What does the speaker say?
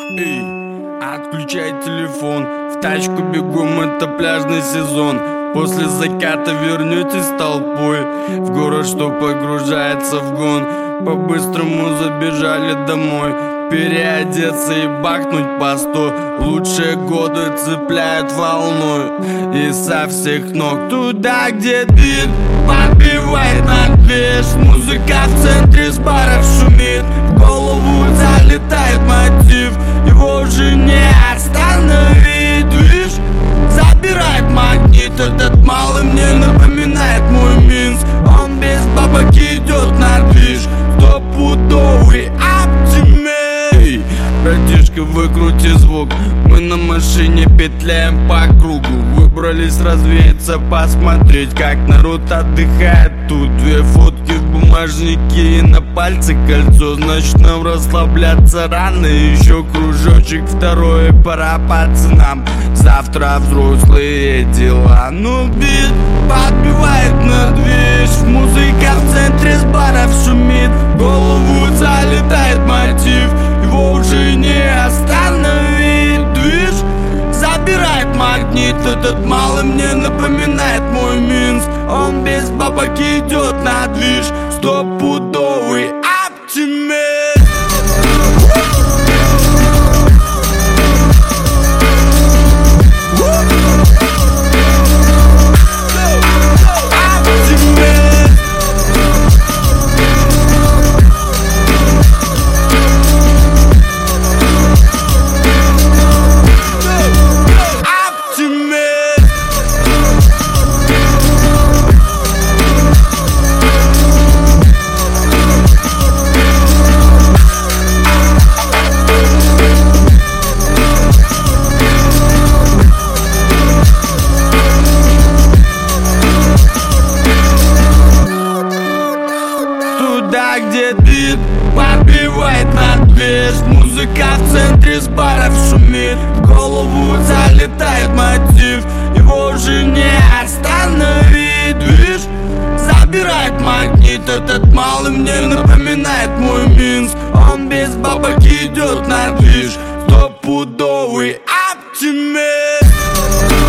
Эй, отключай телефон, в тачку бегом, это пляжный сезон. После заката вернетесь толпой в город, что погружается в гон. По-быстрому забежали домой, переодеться и бахнуть по 100. Лучшие годы цепляют волной и со всех ног туда, где бит подбивает на движ. Музыка в центре с баров шумит, в голову залетает мотив. Его уже не остановить, движ забирает магнит. Этот малый мне напоминает мой Минск. Он без бабок идет на движ, стопудовый оптимист. Братишка, выкрути звук, мы на машине петляем по кругу. Выбрались развеяться, посмотреть, как народ отдыхает тут. 2 фотки в бумажнике и на пальце кольцо, значит нам расслабляться рано. Еще кружочек второй, пора пацанам, завтра взрослые дела. Ну бит подбивает на движ, музыка в центре с баров шумит, в голову залетает мотив. Его уже не остановить, движ забирает магнит. Этот малый мне напоминает мой Минск. Он без бабок идет на движ, стопудовый оптимист. Туда, где бит подбивает на движ, музыка в центре с баров шумит, в голову залетает мотив. Его уже не остановить, движ забирает магнит. Этот малый мне напоминает мой Минск. Он без бабок идет на движ, стопудовый оптимист.